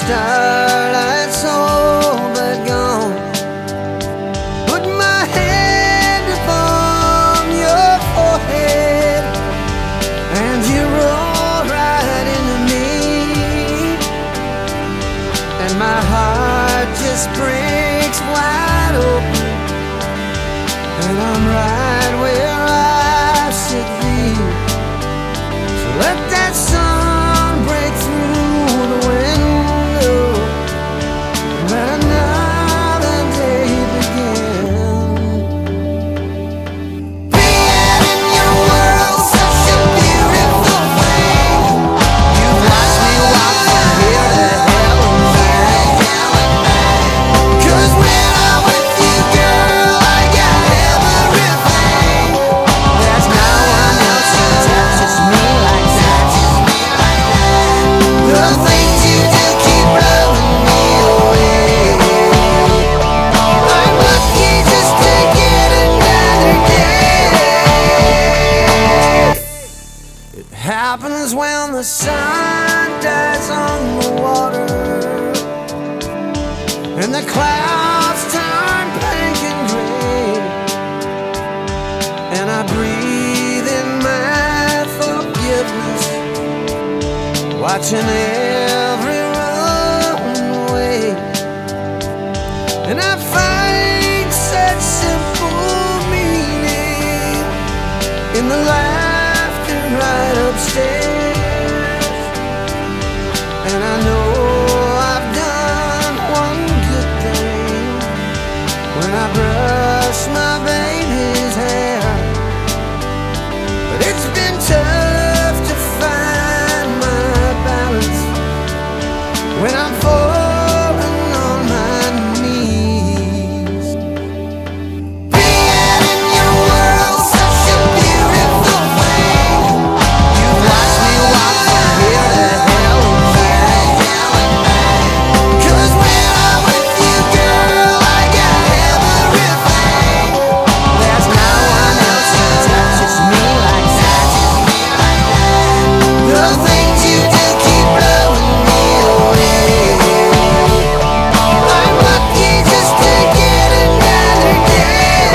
starlight's all but gone. Put my hand upon your forehead, and you roll right into me, and my heart just breaks wide open, and I'm right where I should be. So let that sun break through the window and let another day begin. Being in your world, such a beautiful thing. You've watched me walk from here to hell and back. 'Cause when I'm with you, girl, I got everything. There's no one else who touches me like that. The things you do keep blowing me away. I'm lucky just to get another day. It happens when the sun dies on the water, and the clouds turn pink and gray, and I breathe in my forgiveness, watching every runaway, and I find such simple meaning in the laughter right upstairs, and I know I've done one good thing when I brush my baby's hair. But it's been tough to find my balance when I'm falling on my knees. Being in your world, such a beautiful thing. You've watched me walk from here to hell and back. 'Cause when I'm with you, girl, I got everything. There's no one else who touches me like that. The things you do keep blowing me away. I'm lucky just to get another day.